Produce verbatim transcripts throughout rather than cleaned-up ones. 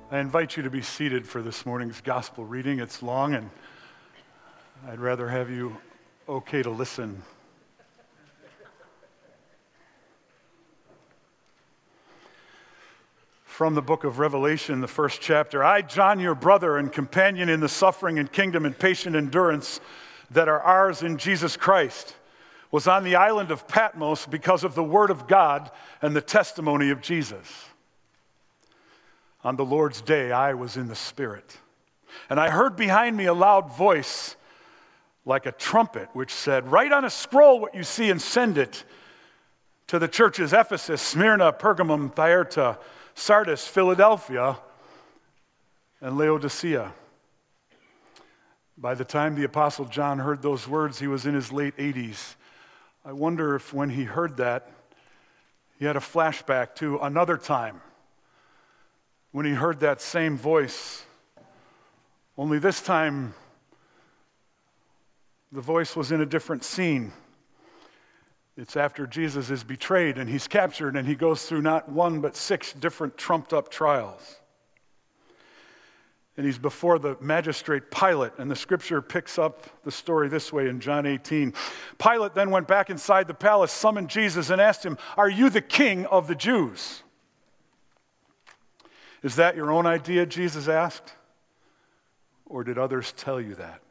I invite you to be seated for this morning's gospel reading. It's long, and I'd rather have you okay to listen. From the book of Revelation, the first chapter. I, John, your brother and companion in the suffering and kingdom and patient endurance that are ours in Jesus Christ, was on the island of Patmos because of the word of God and the testimony of Jesus. On the Lord's day, I was in the Spirit, and I heard behind me a loud voice like a trumpet, which said, "Write on a scroll what you see and send it to the churches Ephesus, Smyrna, Pergamum, Thyatira, Sardis, Philadelphia, and Laodicea." By the time the Apostle John heard those words, he was in his late eighties. I wonder if when he heard that, he had a flashback to another time when he heard that same voice, only this time the voice was in a different scene. It's after Jesus is betrayed and he's captured, and he goes through not one but six different trumped-up trials. And he's before the magistrate Pilate, and the scripture picks up the story this way in John eighteen. Pilate then went back inside the palace, summoned Jesus, and asked him, "Are you the king of the Jews?" "Is that your own idea?" Jesus asked. "Or did others tell you that?"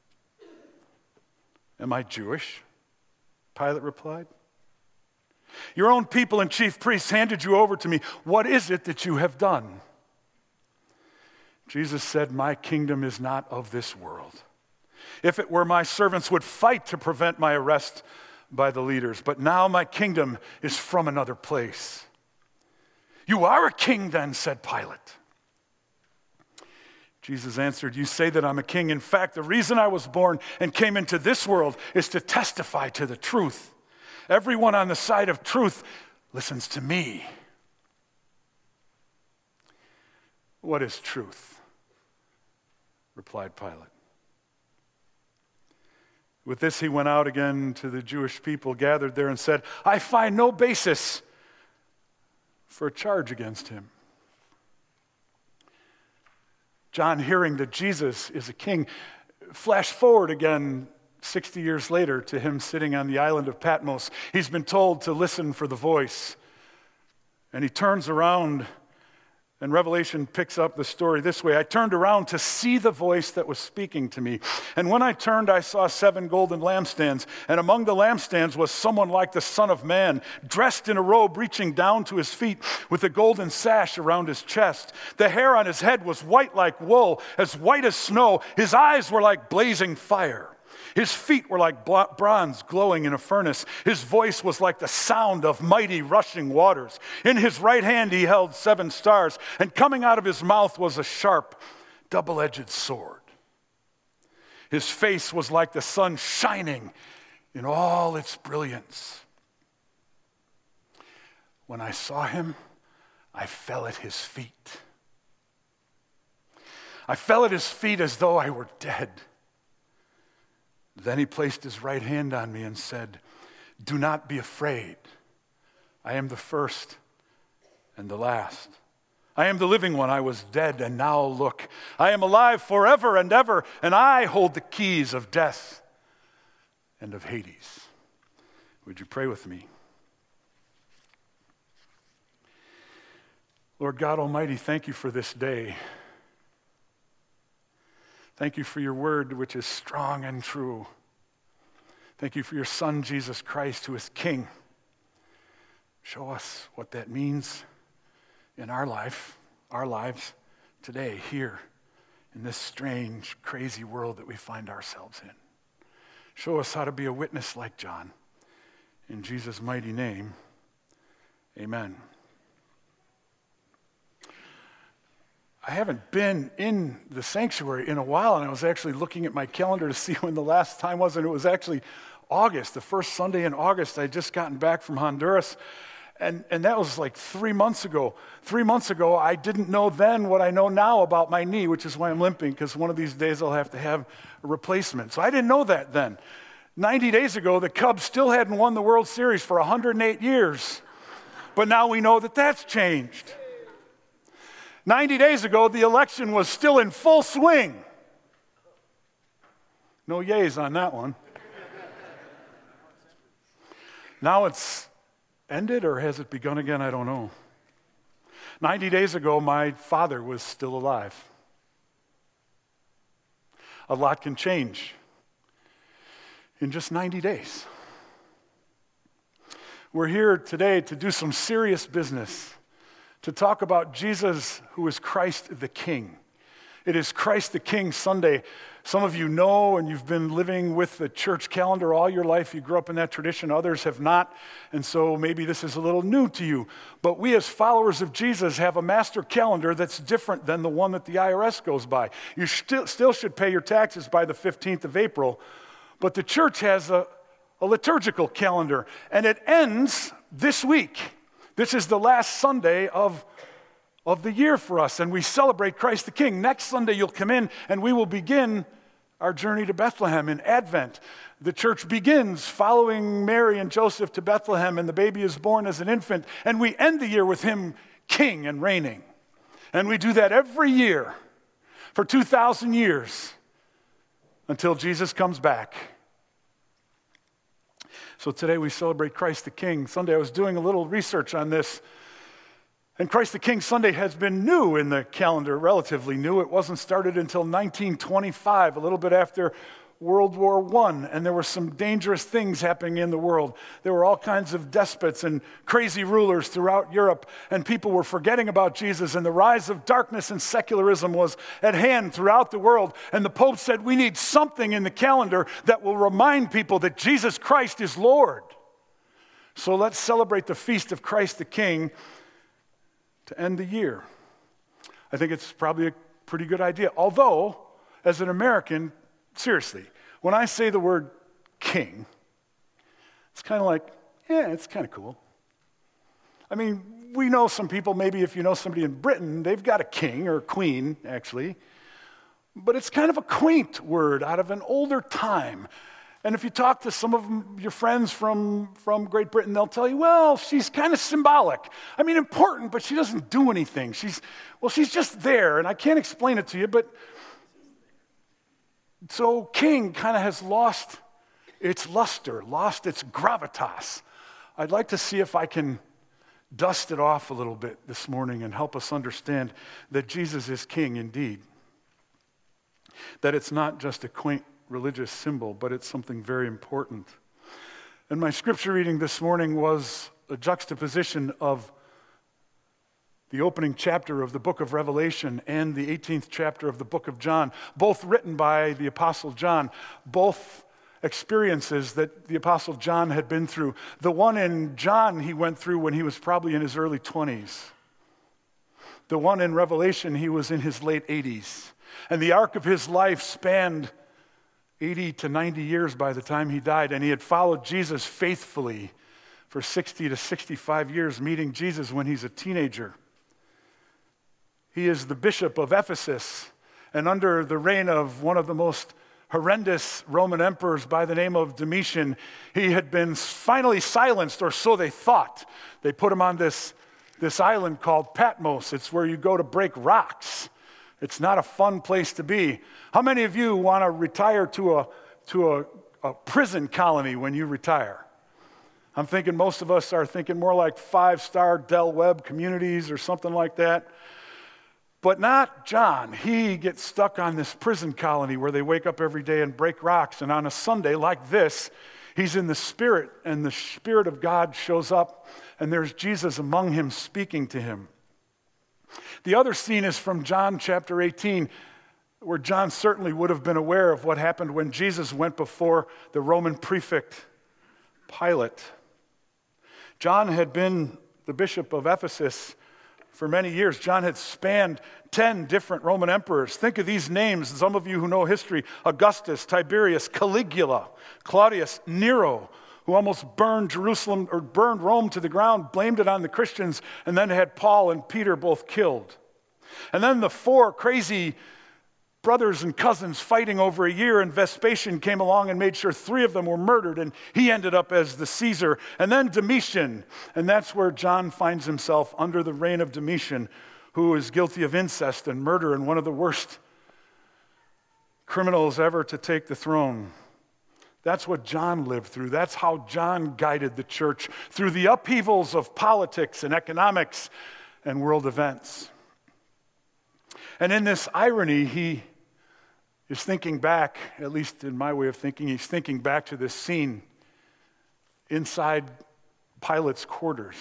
"Am I Jewish?" Pilate replied. "Your own people and chief priests handed you over to me. What is it that you have done?" Jesus said, "My kingdom is not of this world. If it were, my servants would fight to prevent my arrest by the leaders. But now my kingdom is from another place." "You are a king then," said Pilate. Jesus answered, "You say that I'm a king. In fact, the reason I was born and came into this world is to testify to the truth. Everyone on the side of truth listens to me." "What is truth?" replied Pilate. With this, he went out again to the Jewish people gathered there and said, "I find no basis for a charge against him." John, hearing that Jesus is a king, flash forward again sixty years later to him sitting on the island of Patmos. He's been told to listen for the voice. And he turns around, and Revelation picks up the story this way. "I turned around to see the voice that was speaking to me. And when I turned, I saw seven golden lampstands. And among the lampstands was someone like the Son of Man, dressed in a robe reaching down to his feet, with a golden sash around his chest. The hair on his head was white like wool, as white as snow. His eyes were like blazing fire. His feet were like bronze glowing in a furnace. His voice was like the sound of mighty rushing waters. In his right hand he held seven stars, and coming out of his mouth was a sharp, double-edged sword. His face was like the sun shining in all its brilliance. When I saw him, I fell at his feet. I fell at his feet as though I were dead. Then he placed his right hand on me and said, 'Do not be afraid. I am the first and the last. I am the living one. I was dead, and now look, I am alive forever and ever, and I hold the keys of death and of Hades.'" Would you pray with me? Lord God Almighty, thank you for this day. Thank you for your word, which is strong and true. Thank you for your Son, Jesus Christ, who is King. Show us what that means in our life, our lives today, here, in this strange, crazy world that we find ourselves in. Show us how to be a witness like John. In Jesus' mighty name, amen. I haven't been in the sanctuary in a while, and I was actually looking at my calendar to see when the last time was, and it was actually August, the first Sunday in August. I had just gotten back from Honduras, and, and that was like three months ago. Three months ago, I didn't know then what I know now about my knee, which is why I'm limping, because one of these days I'll have to have a replacement. So I didn't know that then. ninety days ago, the Cubs still hadn't won the World Series for one hundred eight years, but now we know that that's changed. ninety days ago, the election was still in full swing. No yays on that one. Now it's ended, or has it begun again? I don't know. ninety days ago, my father was still alive. A lot can change in just ninety days. We're here today to do some serious business, to talk about Jesus, who is Christ the King. It is Christ the King Sunday. Some of you know, and you've been living with the church calendar all your life. You grew up in that tradition. Others have not. And so maybe this is a little new to you. But we as followers of Jesus have a master calendar that's different than the one that the I R S goes by. You still, still should pay your taxes by the fifteenth of April. But the church has a, a liturgical calendar. And it ends this week. This is the last Sunday of of the year for us, and we celebrate Christ the King. Next Sunday you'll come in and we will begin our journey to Bethlehem in Advent. The church begins following Mary and Joseph to Bethlehem, and the baby is born as an infant, and we end the year with him king and reigning. And we do that every year for two thousand years until Jesus comes back. So today we celebrate Christ the King. Sunday I was doing a little research on this. And Christ the King Sunday has been new in the calendar, relatively new. It wasn't started until nineteen twenty-five, a little bit after World War One, and there were some dangerous things happening in the world. There were all kinds of despots and crazy rulers throughout Europe, and people were forgetting about Jesus, and the rise of darkness and secularism was at hand throughout the world. And the Pope said, we need something in the calendar that will remind people that Jesus Christ is Lord. So let's celebrate the feast of Christ the King to end the year. I think it's probably a pretty good idea. Although, as an American, seriously, when I say the word king, it's kind of like, yeah, it's kind of cool. I mean, we know some people, maybe if you know somebody in Britain, they've got a king or a queen, actually. But it's kind of a quaint word out of an older time. And if you talk to some of your friends from, from Great Britain, they'll tell you, well, she's kind of symbolic. I mean, important, but she doesn't do anything. She's, well, she's just there, and I can't explain it to you, but so king kind of has lost its luster, lost its gravitas. I'd like to see if I can dust it off a little bit this morning and help us understand that Jesus is king indeed. That it's not just a quaint religious symbol, but it's something very important. And my scripture reading this morning was a juxtaposition of the opening chapter of the book of Revelation and the eighteenth chapter of the book of John, both written by the Apostle John, both experiences that the Apostle John had been through. The one in John he went through when he was probably in his early twenties. The one in Revelation he was in his late eighties. And the arc of his life spanned eighty to ninety years by the time he died, and he had followed Jesus faithfully for sixty to sixty-five years, meeting Jesus when he's a teenager. He is the bishop of Ephesus, and under the reign of one of the most horrendous Roman emperors by the name of Domitian, he had been finally silenced, or so they thought. They put him on this, this island called Patmos. It's where you go to break rocks. It's not a fun place to be. How many of you want to retire to a to a, a prison colony when you retire? I'm thinking most of us are thinking more like five-star Del Webb communities or something like that. But not John. He gets stuck on this prison colony where they wake up every day and break rocks. And on a Sunday like this, he's in the Spirit, and the Spirit of God shows up, and there's Jesus among him speaking to him. The other scene is from John chapter eighteen, where John certainly would have been aware of what happened when Jesus went before the Roman prefect Pilate. John had been the bishop of Ephesus for many years. John had spanned ten different Roman emperors. Think of these names, some of you who know history: Augustus, Tiberius, Caligula, Claudius, Nero, who almost burned Jerusalem or burned Rome to the ground, blamed it on the Christians, and then had Paul and Peter both killed. And then the four crazy brothers and cousins fighting over a year, and Vespasian came along and made sure three of them were murdered, and he ended up as the Caesar. And then Domitian, and that's where John finds himself under the reign of Domitian, who is guilty of incest and murder and one of the worst criminals ever to take the throne. That's what John lived through. That's how John guided the church through the upheavals of politics and economics and world events. And in this irony, he is thinking back, at least in my way of thinking, he's thinking back to this scene inside Pilate's quarters.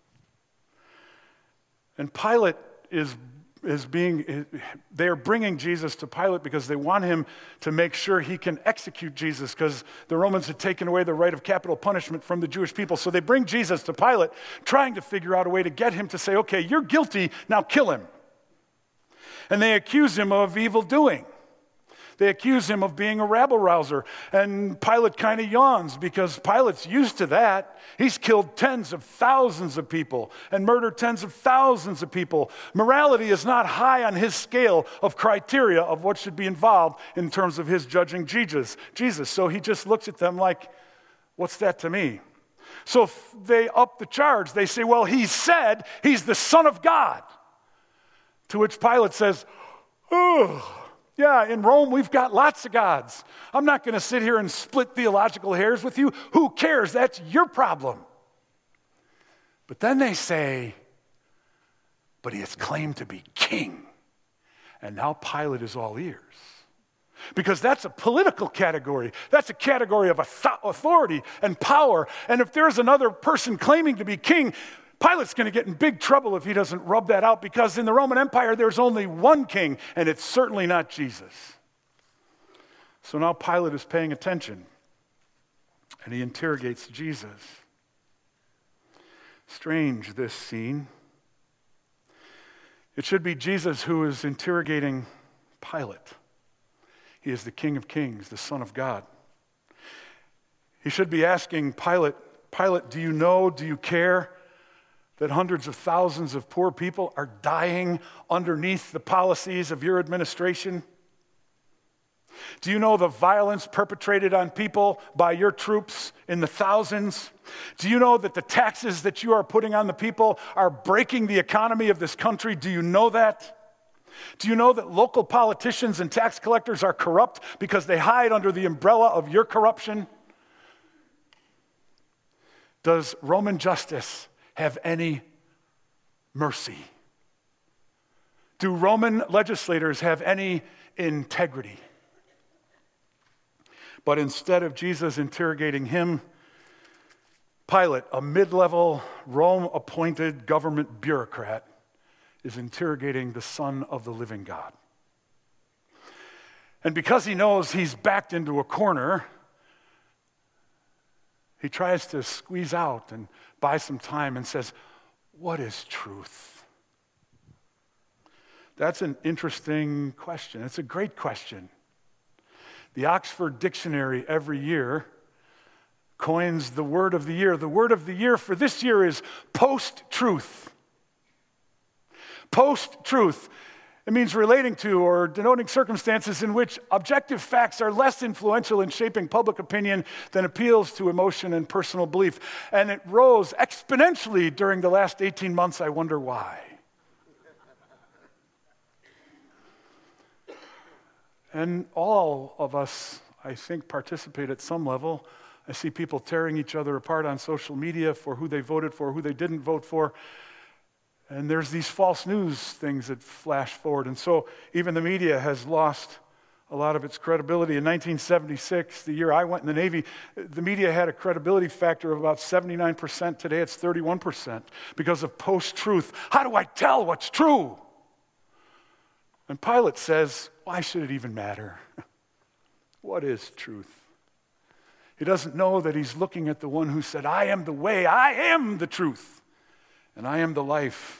And Pilate is is being, they are bringing Jesus to Pilate because they want him to make sure he can execute Jesus, because the Romans had taken away the right of capital punishment from the Jewish people. So they bring Jesus to Pilate, trying to figure out a way to get him to say, okay, you're guilty, now kill him. And they accuse him of evil doing. They accuse him of being a rabble-rouser. And Pilate kind of yawns because Pilate's used to that. He's killed tens of thousands of people and murdered tens of thousands of people. Morality is not high on his scale of criteria of what should be involved in terms of his judging Jesus. Jesus. So he just looks at them like, what's that to me? So they up the charge. They say, well, he said he's the Son of God. To which Pilate says, oh, yeah, in Rome, we've got lots of gods. I'm not going to sit here and split theological hairs with you. Who cares? That's your problem. But then they say, but he has claimed to be king. And now Pilate is all ears. Because that's a political category. That's a category of authority and power. And if there's another person claiming to be king, Pilate's going to get in big trouble if he doesn't rub that out, because in the Roman Empire, there's only one king, and it's certainly not Jesus. So now Pilate is paying attention, and he interrogates Jesus. Strange, this scene. It should be Jesus who is interrogating Pilate. He is the King of Kings, the Son of God. He should be asking Pilate, Pilate, do you know, do you care that hundreds of thousands of poor people are dying underneath the policies of your administration? Do you know the violence perpetrated on people by your troops in the thousands? Do you know that the taxes that you are putting on the people are breaking the economy of this country? Do you know that? Do you know that local politicians and tax collectors are corrupt because they hide under the umbrella of your corruption? Does Roman justice have any mercy? Do Roman legislators have any integrity? But instead of Jesus interrogating him, Pilate, a mid-level Rome-appointed government bureaucrat, is interrogating the Son of the living God. And because he knows he's backed into a corner, he tries to squeeze out and buy some time and says, what is truth? That's an interesting question. It's a great question. The Oxford Dictionary every year coins the word of the year. The word of the year for this year is post-truth. Post-truth. It means relating to or denoting circumstances in which objective facts are less influential in shaping public opinion than appeals to emotion and personal belief. And it rose exponentially during the last eighteen months. I wonder why. And all of us, I think, participate at some level. I see people tearing each other apart on social media for who they voted for, who they didn't vote for. And there's these false news things that flash forward. And so even the media has lost a lot of its credibility. In nineteen seventy-six, the year I went in the Navy, the media had a credibility factor of about seventy-nine percent. Today it's thirty-one percent because of post-truth. How do I tell what's true? And Pilate says, why should it even matter? What is truth? He doesn't know that he's looking at the one who said, I am the way, I am the truth, and I am the life.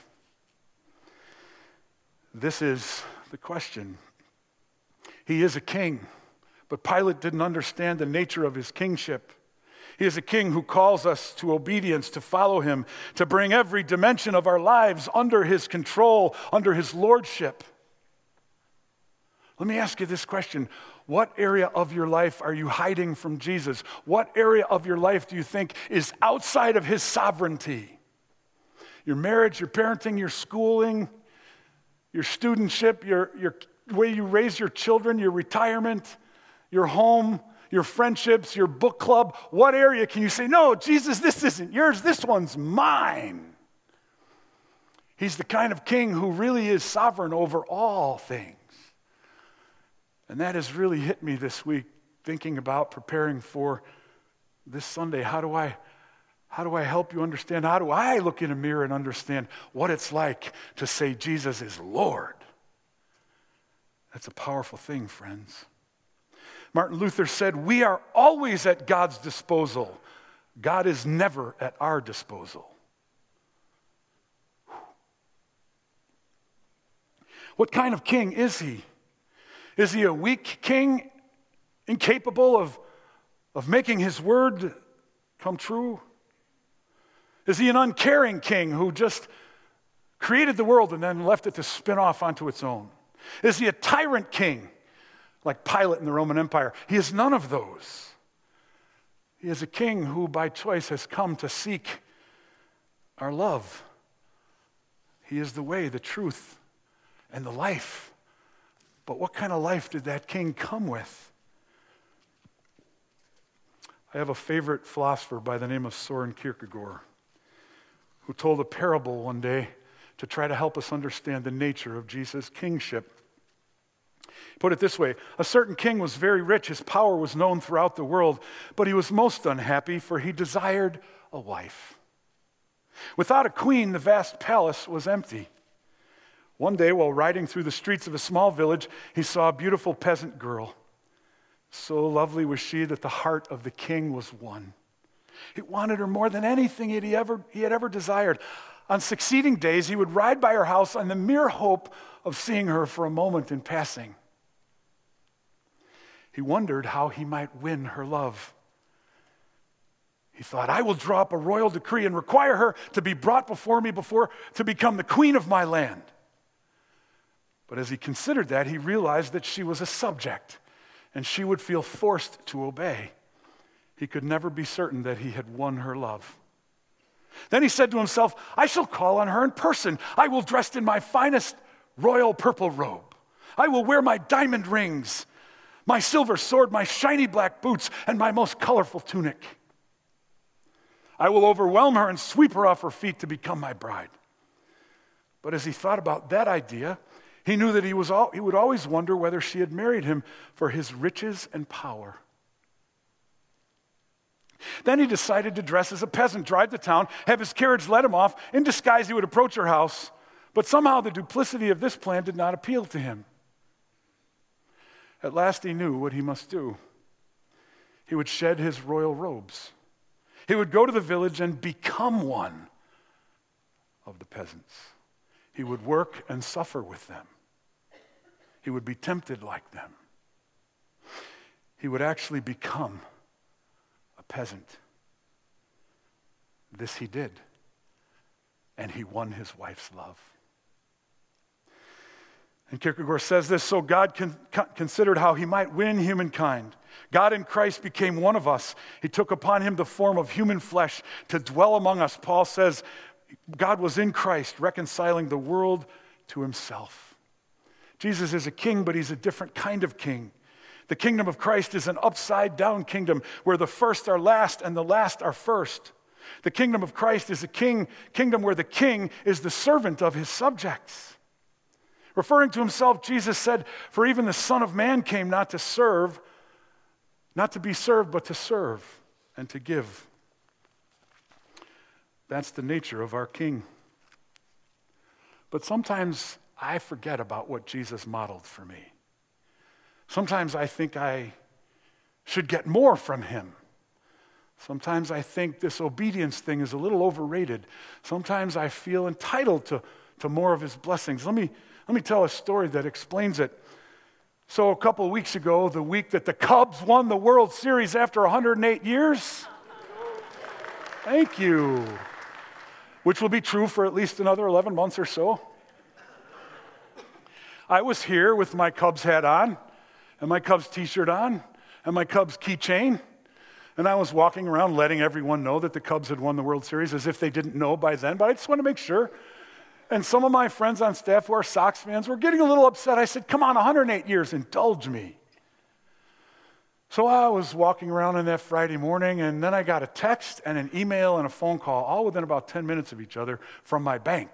This is the question. He is a king, but Pilate didn't understand the nature of his kingship. He is a king who calls us to obedience, to follow him, to bring every dimension of our lives under his control, under his lordship. Let me ask you this question. What area of your life are you hiding from Jesus? What area of your life do you think is outside of his sovereignty? Your marriage, your parenting, your schooling, your studentship, your, your way you raise your children, your retirement, your home, your friendships, your book club? What area can you say, no, Jesus, this isn't yours, this one's mine? He's the kind of king who really is sovereign over all things. And that has really hit me this week, thinking about preparing for this Sunday. How do I, how do I help you understand? How do I look in a mirror and understand what it's like to say Jesus is Lord? That's a powerful thing, friends. Martin Luther said, we are always at God's disposal. God is never at our disposal. What kind of king is he? Is he a weak king, incapable of, of making his word come true? Is he an uncaring king who just created the world and then left it to spin off onto its own? Is he a tyrant king, like Pilate in the Roman Empire? He is none of those. He is a king who by choice has come to seek our love. He is the way, the truth, and the life. But what kind of life did that king come with? I have a favorite philosopher by the name of Soren Kierkegaard, who told a parable one day to try to help us understand the nature of Jesus' kingship. He put it this way: a certain king was very rich, his power was known throughout the world, but he was most unhappy, for he desired a wife. Without a queen, the vast palace was empty. One day, while riding through the streets of a small village, he saw a beautiful peasant girl. So lovely was she that the heart of the king was won. He wanted her more than anything he, ever, he had ever desired. On succeeding days, he would ride by her house on the mere hope of seeing her for a moment in passing. He wondered how he might win her love. He thought, I will draw up a royal decree and require her to be brought before me before to become the queen of my land. But as he considered that, he realized that she was a subject, and she would feel forced to obey. He could never be certain that he had won her love. Then he said to himself, I shall call on her in person. I will dress in my finest royal purple robe. I will wear my diamond rings, my silver sword, my shiny black boots, and my most colorful tunic. I will overwhelm her and sweep her off her feet to become my bride. But as he thought about that idea, he knew that he, was all, he would always wonder whether she had married him for his riches and power. Then he decided to dress as a peasant, drive to town, have his carriage let him off. In disguise, he would approach her house. But somehow the duplicity of this plan did not appeal to him. At last he knew what he must do. He would shed his royal robes. He would go to the village and become one of the peasants. He would work and suffer with them. He would be tempted like them. He would actually become a peasant. This he did, and he won his wife's love. And Kierkegaard says this, so God con- considered how he might win humankind. God in Christ became one of us. He took upon him the form of human flesh to dwell among us. Paul says God was in Christ, reconciling the world to himself. Jesus is a king, but he's a different kind of king. The kingdom of Christ is an upside-down kingdom where the first are last and the last are first. The kingdom of Christ is a king, kingdom where the king is the servant of his subjects. Referring to himself, Jesus said, for even the Son of Man came not to serve, not to be served, but to serve and to give. That's the nature of our King. But sometimes I forget about what Jesus modeled for me. Sometimes I think I should get more from him. Sometimes I think this obedience thing is a little overrated. Sometimes I feel entitled to, to more of his blessings. Let me, let me tell a story that explains it. So a couple of weeks ago, the week that the Cubs won the World Series after one hundred eight years, thank you, which will be true for at least another eleven months or so, I was here with my Cubs hat on, and my Cubs t-shirt on, and my Cubs keychain, and I was walking around letting everyone know that the Cubs had won the World Series as if they didn't know by then, but I just want to make sure. And some of my friends on staff who are Sox fans were getting a little upset. I said, come on, one hundred eight years, indulge me. So I was walking around on that Friday morning, and then I got a text and an email and a phone call, all within about ten minutes of each other, from my bank.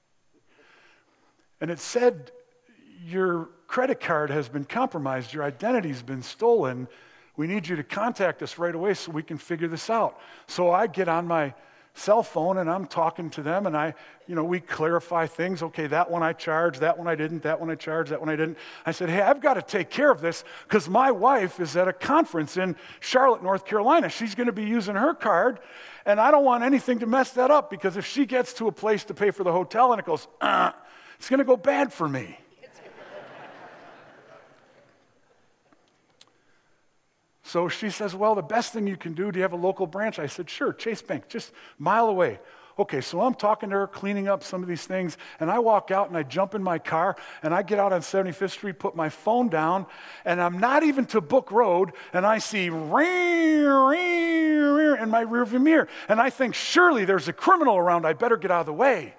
And it said, your credit card has been compromised, your identity's been stolen. We need you to contact us right away so we can figure this out. So I get on my cell phone and I'm talking to them, and I, you know, we clarify things. Okay, that one I charged, that one I didn't, that one I charged, that one I didn't. I said, hey, I've got to take care of this because my wife is at a conference in Charlotte, North Carolina. She's going to be using her card, and I don't want anything to mess that up because if she gets to a place to pay for the hotel and it goes, uh, it's going to go bad for me. So she says, well, the best thing you can do, do you have a local branch? I said, sure, Chase Bank, just a mile away. Okay, so I'm talking to her, cleaning up some of these things, and I walk out and I jump in my car, and I get out on seventy-fifth Street, put my phone down, and I'm not even to Book Road, and I see ring, ring, ring in my rearview mirror, and I think, surely there's a criminal around, I better get out of the way.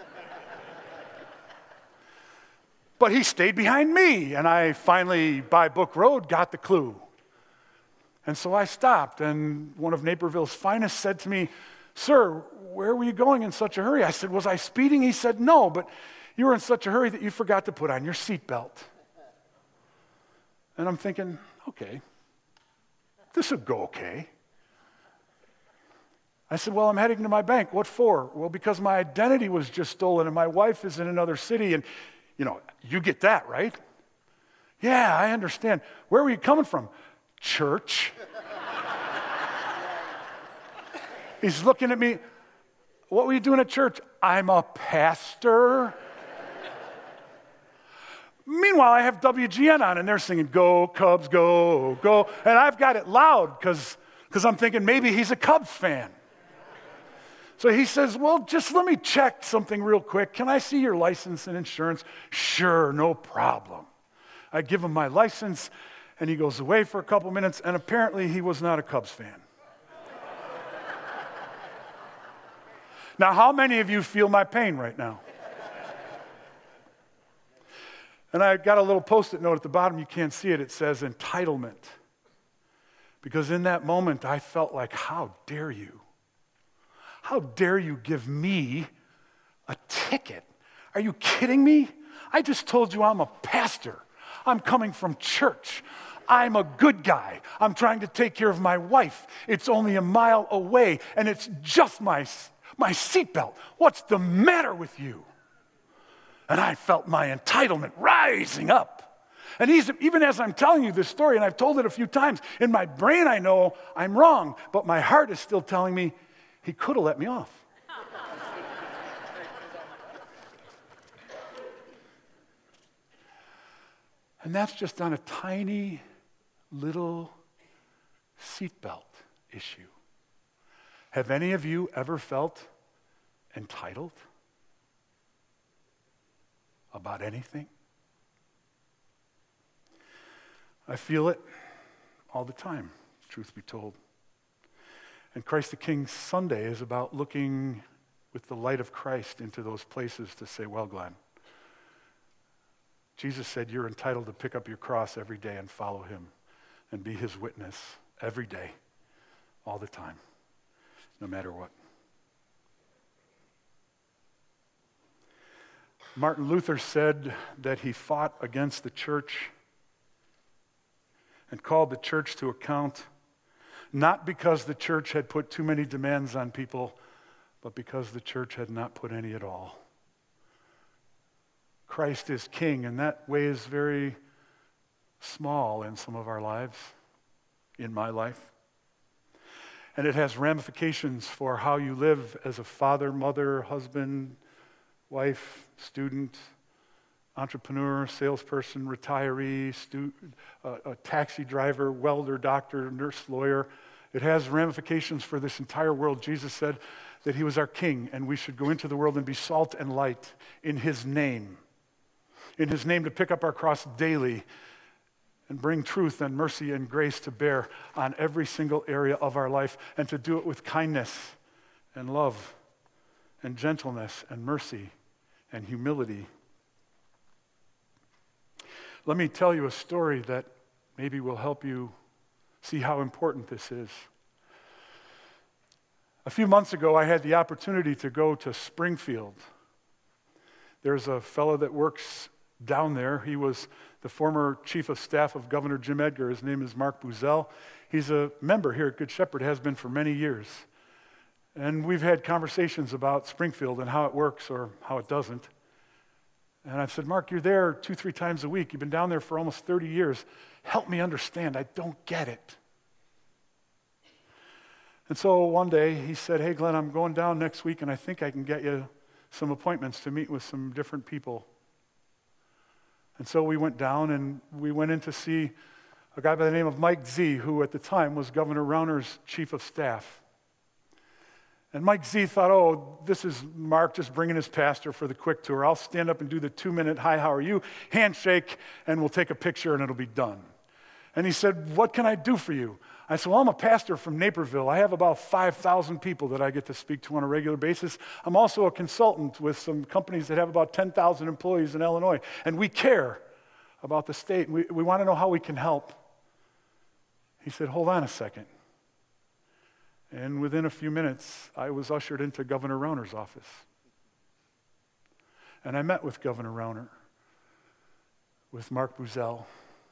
But he stayed behind me, and I finally, by Book Road, got the clue. And so I stopped, and one of Naperville's finest said to me, sir, where were you going in such a hurry? I said, was I speeding? He said, no, but you were in such a hurry that you forgot to put on your seatbelt. And I'm thinking, okay, this will go okay. I said, well, I'm heading to my bank. What for? Well, because my identity was just stolen, and my wife is in another city, and, you know, you get that, right? Yeah, I understand. Where were you coming from? Church. He's looking at me. What were you doing at church? I'm a pastor. Meanwhile, I have W G N on, and they're singing, go, Cubs, go, go. And I've got it loud because because I'm thinking maybe he's a Cubs fan. So he says, well, just let me check something real quick. Can I see your license and insurance? Sure, no problem. I give him my license, and he goes away for a couple minutes, and apparently he was not a Cubs fan. Now, how many of you feel my pain right now? And I got a little Post-it note at the bottom. You can't see it. It says entitlement. Because in that moment, I felt like, how dare you? How dare you give me a ticket? Are you kidding me? I just told you I'm a pastor. I'm coming from church. I'm a good guy. I'm trying to take care of my wife. It's only a mile away, and it's just my, my seatbelt. What's the matter with you? And I felt my entitlement rising up. And he's, even as I'm telling you this story, and I've told it a few times, in my brain I know I'm wrong, but my heart is still telling me he could have let me off. And that's just on a tiny little seatbelt issue. Have any of you ever felt entitled about anything? I feel it all the time, truth be told. And Christ the King Sunday is about looking with the light of Christ into those places to say, well, Glenn, Jesus said you're entitled to pick up your cross every day and follow him and be his witness every day, all the time, no matter what. Martin Luther said that he fought against the church and called the church to account, not because the church had put too many demands on people, but because the church had not put any at all. Christ is king, and that weighs very small in some of our lives, in my life. And it has ramifications for how you live as a father, mother, husband, wife, student, entrepreneur, salesperson, retiree, stu- uh, a taxi driver, welder, doctor, nurse, lawyer. It has ramifications for this entire world. Jesus said that he was our king, and we should go into the world and be salt and light in his name. In his name, to pick up our cross daily and bring truth and mercy and grace to bear on every single area of our life, and to do it with kindness and love and gentleness and mercy and humility. Let me tell you a story that maybe will help you see how important this is. A few months ago, I had the opportunity to go to Springfield. There's a fellow that works down there. He was the former chief of staff of Governor Jim Edgar. His name is Mark Buzzell. He's a member here at Good Shepherd, has been for many years. And we've had conversations about Springfield and how it works or how it doesn't. And I've said, Mark, you're there two, three times a week. You've been down there for almost thirty years. Help me understand. I don't get it. And so one day he said, hey, Glenn, I'm going down next week, and I think I can get you some appointments to meet with some different people. And so we went down, and we went in to see a guy by the name of Mike Z., who at the time was Governor Rauner's chief of staff. And Mike Z thought, oh, this is Mark just bringing his pastor for the quick tour. I'll stand up and do the two-minute, hi, how are you, handshake, and we'll take a picture and it'll be done. And he said, what can I do for you? I said, well, I'm a pastor from Naperville. I have about five thousand people that I get to speak to on a regular basis. I'm also a consultant with some companies that have about ten thousand employees in Illinois, and we care about the state. We, we want to know how we can help. He said, hold on a second. And within a few minutes, I was ushered into Governor Rauner's office. And I met with Governor Rauner, with Mark Buzzell.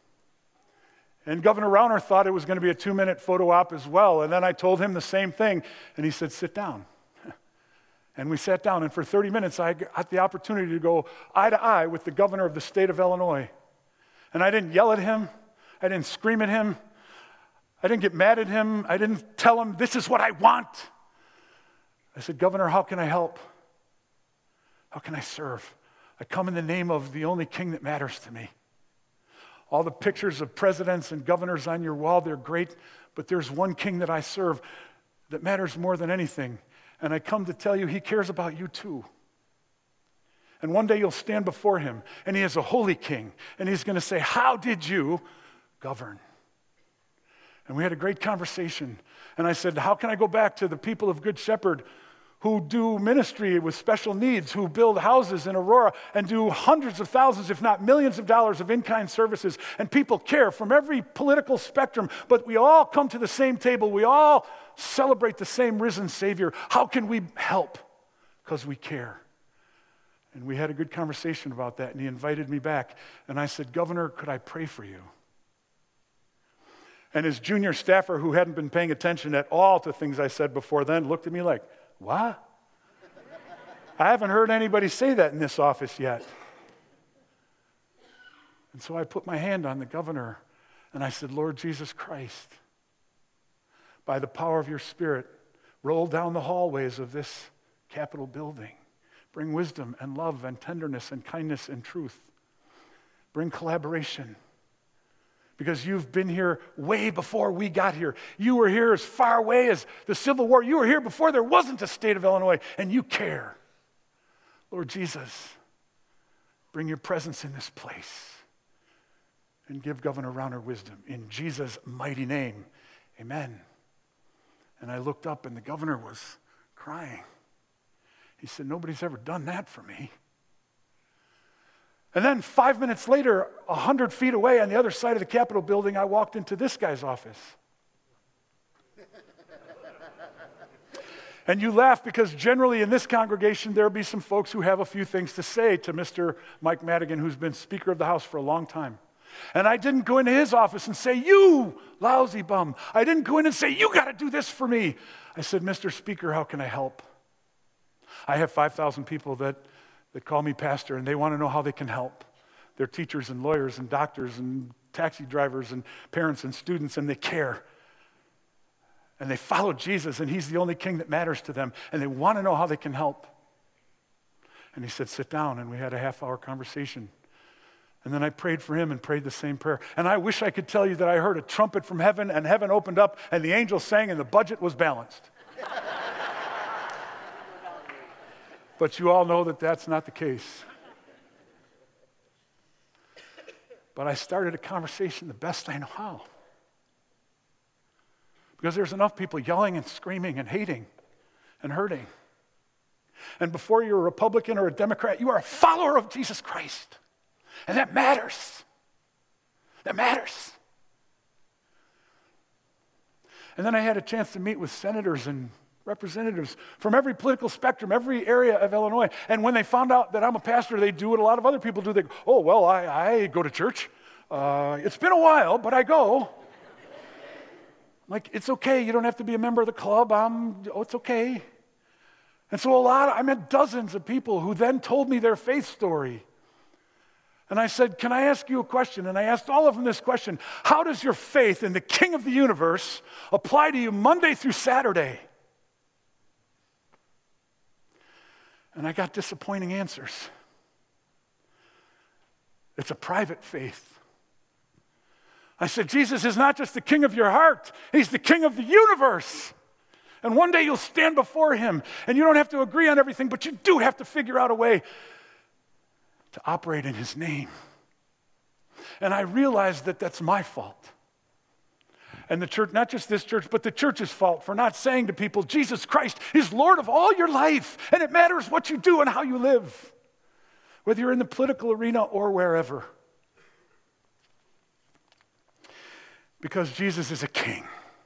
And Governor Rauner thought it was going to be a two-minute photo op as well. And then I told him the same thing, and he said, sit down. And we sat down, and for thirty minutes, I got the opportunity to go eye to eye with the governor of the state of Illinois. And I didn't yell at him. I didn't scream at him. I didn't get mad at him. I didn't tell him, this is what I want. I said, Governor, how can I help? How can I serve? I come in the name of the only king that matters to me. All the pictures of presidents and governors on your wall, they're great, but there's one king that I serve that matters more than anything. And I come to tell you, he cares about you too. And one day you'll stand before him, and he is a holy king, and he's going to say, how did you govern? And we had a great conversation. And I said, how can I go back to the people of Good Shepherd who do ministry with special needs, who build houses in Aurora and do hundreds of thousands, if not millions of dollars of in-kind services, and people care from every political spectrum, but we all come to the same table. We all celebrate the same risen Savior. How can we help? Because we care. And we had a good conversation about that, and he invited me back. And I said, Governor, could I pray for you? And his junior staffer, who hadn't been paying attention at all to things I said before then, looked at me like, what? I haven't heard anybody say that in this office yet. And so I put my hand on the governor, and I said, Lord Jesus Christ, by the power of your Spirit, roll down the hallways of this Capitol building. Bring wisdom and love and tenderness and kindness and truth. Bring collaboration. Because you've been here way before we got here. You were here as far away as the Civil War. You were here before there wasn't a state of Illinois, and you care. Lord Jesus, bring your presence in this place and give Governor Rauner wisdom. In Jesus' mighty name, amen. And I looked up, and the governor was crying. He said, nobody's ever done that for me. And then five minutes later, a hundred feet away on the other side of the Capitol building, I walked into this guy's office. And you laugh because generally in this congregation, there'll be some folks who have a few things to say to Mister Mike Madigan, who's been Speaker of the House for a long time. And I didn't go into his office and say, you lousy bum. I didn't go in and say, you got to do this for me. I said, Mister Speaker, how can I help? I have five thousand people that that call me pastor, and they want to know how they can help. They're teachers and lawyers and doctors and taxi drivers and parents and students, and they care. And they follow Jesus, and he's the only king that matters to them, and they want to know how they can help. And he said, sit down, and we had a half-hour conversation. And then I prayed for him and prayed the same prayer. And I wish I could tell you that I heard a trumpet from heaven, and heaven opened up, and the angels sang, and the budget was balanced. But you all know that that's not the case. But I started a conversation the best I know how. Because there's enough people yelling and screaming and hating and hurting. And before you're a Republican or a Democrat, you are a follower of Jesus Christ. And that matters. That matters. And then I had a chance to meet with senators and representatives from every political spectrum, every area of Illinois. And when they found out that I'm a pastor, they do what a lot of other people do. They go, oh, well, I, I go to church. Uh, it's been a while, but I go. Like, it's okay. You don't have to be a member of the club. I'm, oh, it's okay. And so a lot, of, I met dozens of people who then told me their faith story. And I said, can I ask you a question? And I asked all of them this question. How does your faith in the King of the universe apply to you Monday through Saturday? And I got disappointing answers. It's a private faith. I said, Jesus is not just the king of your heart. He's the king of the universe. And one day you'll stand before him, and you don't have to agree on everything, but you do have to figure out a way to operate in his name. And I realized that that's my fault. And the church, not just this church, but the church's fault for not saying to people, Jesus Christ is Lord of all your life, and it matters what you do and how you live, whether you're in the political arena or wherever. Because Jesus is a king.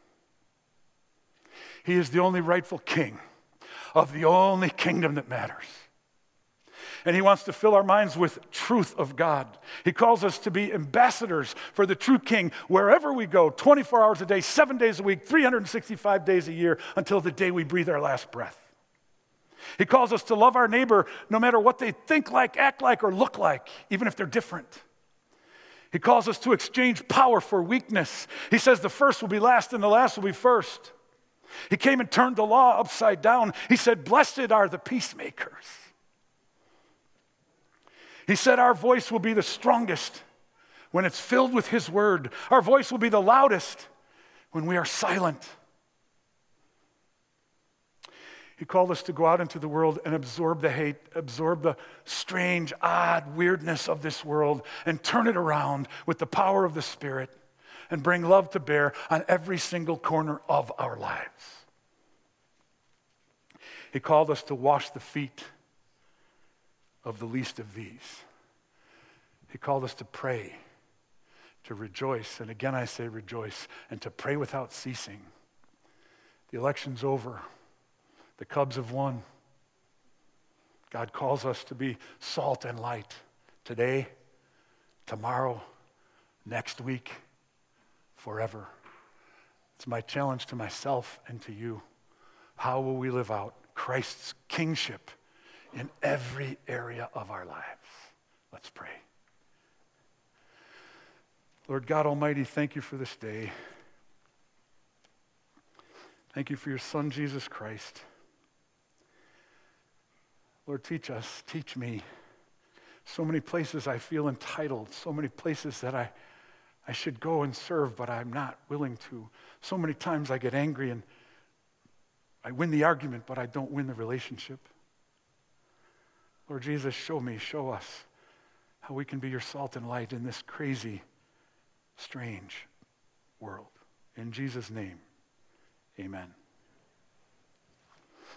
He is the only rightful king of the only kingdom that matters. And he wants to fill our minds with truth of God. He calls us to be ambassadors for the true king wherever we go, twenty-four hours a day, seven days a week, three hundred sixty-five days a year, until the day we breathe our last breath. He calls us to love our neighbor no matter what they think like, act like, or look like, even if they're different. He calls us to exchange power for weakness. He says the first will be last and the last will be first. He came and turned the law upside down. He said, blessed are the peacemakers. He said our voice will be the strongest when it's filled with his word. Our voice will be the loudest when we are silent. He called us to go out into the world and absorb the hate, absorb the strange, odd weirdness of this world, and turn it around with the power of the Spirit and bring love to bear on every single corner of our lives. He called us to wash the feet of the least of these. He called us to pray, to rejoice, and again I say rejoice, and to pray without ceasing. The election's over. The Cubs have won. God calls us to be salt and light today, tomorrow, next week, forever. It's my challenge to myself and to you. How will we live out Christ's kingship in every area of our lives? Let's pray. Lord God Almighty, thank you for this day. Thank you for your Son, Jesus Christ. Lord, teach us, teach me. So many places I feel entitled, so many places that I, I should go and serve, but I'm not willing to. So many times I get angry and I win the argument, but I don't win the relationship. Lord Jesus, show me, show us how we can be your salt and light in this crazy, strange world. In Jesus' name, amen.